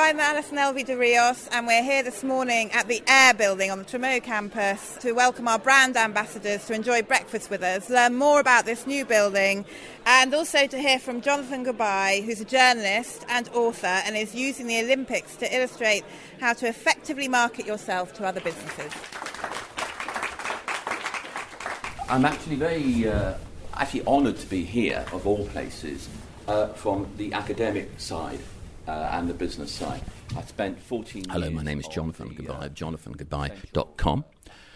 I'm Alison Elvey de Rios, and we're here this morning at the Air building on the Tremeau campus to welcome our brand ambassadors to enjoy breakfast with us, learn more about this new building, and also to hear from Jonathan Goodbye, who's a journalist and author and is using the Olympics to illustrate how to effectively market yourself to other businesses. I'm actually very honoured to be here, of all places, from the academic side and the business side. I spent 14 years... Hello, my name is Jonathan Goodbye of jonathangoodbye.com.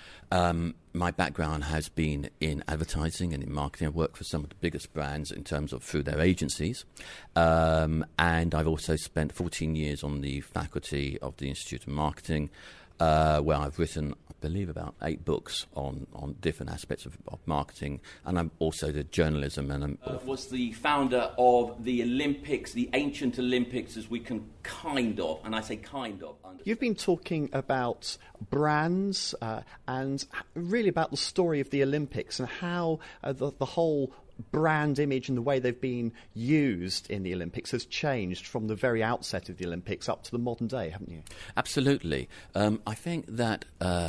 My background has been in advertising and in marketing. I've worked for some of the biggest brands in terms of through their agencies. And I've also spent 14 years on the faculty of the Institute of Marketing, where I've written, I believe, about 8 books on different aspects of marketing, and I'm also the journalism. And was the founder of the Olympics, the ancient Olympics, as we can kind of, and I say kind of. You've been talking about brands and really about the story of the Olympics and how the whole brand image and the way they've been used in the Olympics has changed from the very outset of the Olympics up to the modern day, haven't you? Absolutely. I think that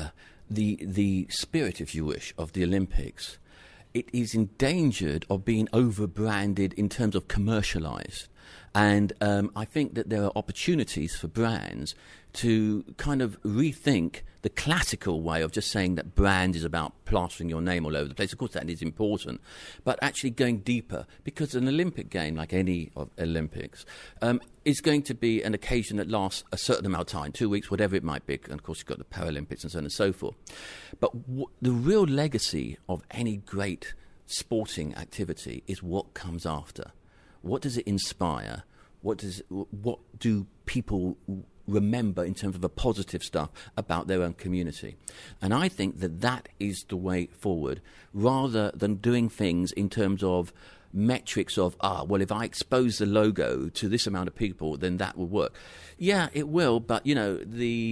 the spirit, if you wish, of the Olympics, it is endangered of being over-branded in terms of commercialised. And I think that there are opportunities for brands to kind of rethink the classical way of just saying that brand is about plastering your name all over the place. Of course, that is important, but actually going deeper, because an Olympic game, like any of Olympics, is going to be an occasion that lasts a certain amount of time, 2 weeks, whatever it might be. And of course, you've got the Paralympics and so on and so forth. But the real legacy of any great sporting activity is what comes after. What does it inspire? What do people remember in terms of the positive stuff about their own community? And I think that is the way forward, rather than doing things in terms of metrics of, well, if I expose the logo to this amount of people, then that will work. Yeah, it will, but, you know,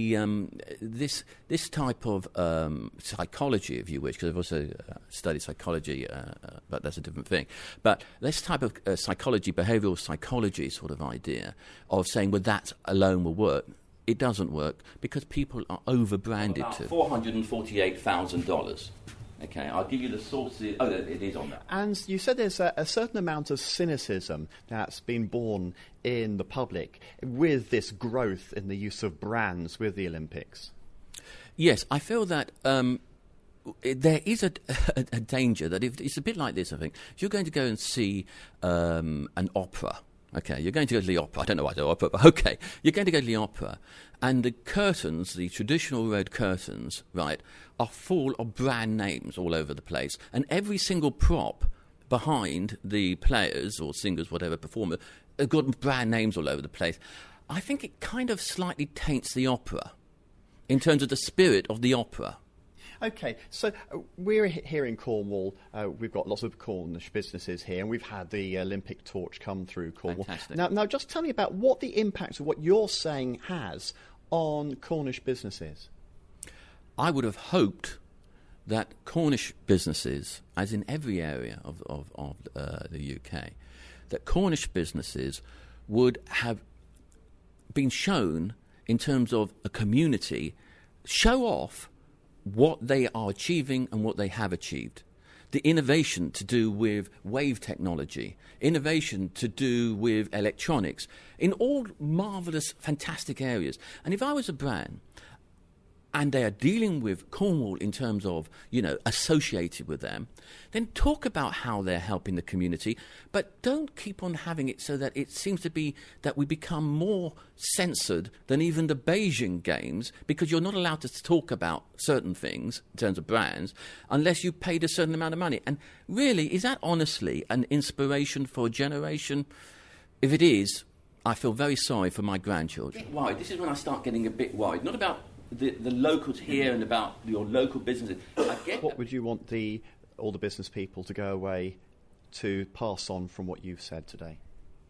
this type of psychology, if you wish, because I've also studied psychology, but that's a different thing. But this type of psychology, behavioural psychology sort of idea of saying, well, that alone will work, it doesn't work because people are over-branded about to. $448,000. Okay, I'll give you the sources. Oh, it is on that. And you said there's a certain amount of cynicism that's been born in the public with this growth in the use of brands with the Olympics. Yes, I feel that there is a danger that if it's a bit like this, I think. If you're going to go and see an opera, okay, you're going to go to the opera. I don't know why the opera, but okay, you're going to go to the opera, and the curtains, the traditional red curtains, right, are full of brand names all over the place, and every single prop behind the players or singers, whatever, performer, have got brand names all over the place. I think it kind of slightly taints the opera in terms of the spirit of the opera. OK, so we're here in Cornwall. We've got lots of Cornish businesses here, and we've had the Olympic torch come through Cornwall. Fantastic. Now, just tell me about what the impact of what you're saying has on Cornish businesses. I would have hoped that Cornish businesses, as in every area of the UK, that Cornish businesses would have been shown, in terms of a community, show off what they are achieving and what they have achieved. The innovation to do with wave technology, innovation to do with electronics, in all marvellous, fantastic areas. And if I was a brand, and they are dealing with Cornwall in terms of, you know, associated with them, then talk about how they're helping the community, but don't keep on having it so that it seems to be that we become more censored than even the Beijing Games, because you're not allowed to talk about certain things in terms of brands unless you paid a certain amount of money. And really, is that honestly an inspiration for a generation? If it is, I feel very sorry for my grandchildren. Why? This is when I start getting a bit worried. Not about the locals here and about your local businesses. I get what would you want all the business people to go away to pass on from what you've said today?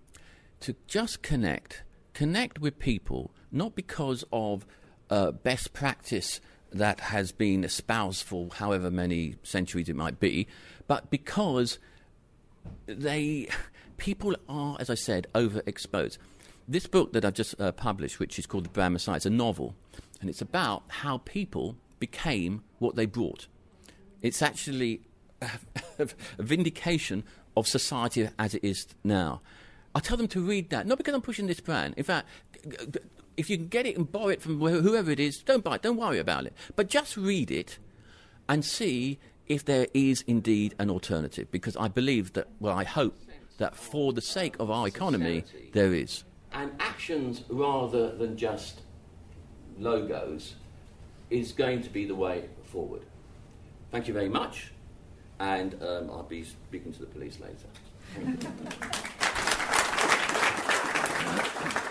To just connect with people, not because of best practice that has been espoused for however many centuries it might be, but because people are, as I said, overexposed. This book that I've just published, which is called The Brand Messiah, it's a novel, and it's about how people became what they brought. It's actually a vindication of society as it is now. I tell them to read that, not because I'm pushing this brand. In fact, if you can get it and borrow it from whoever it is, don't buy it, don't worry about it. But just read it and see if there is indeed an alternative, because I believe that, well, I hope that for the sake of our economy, there is. And actions rather than just logos is going to be the way forward. Thank you very much, and I'll be speaking to the police later.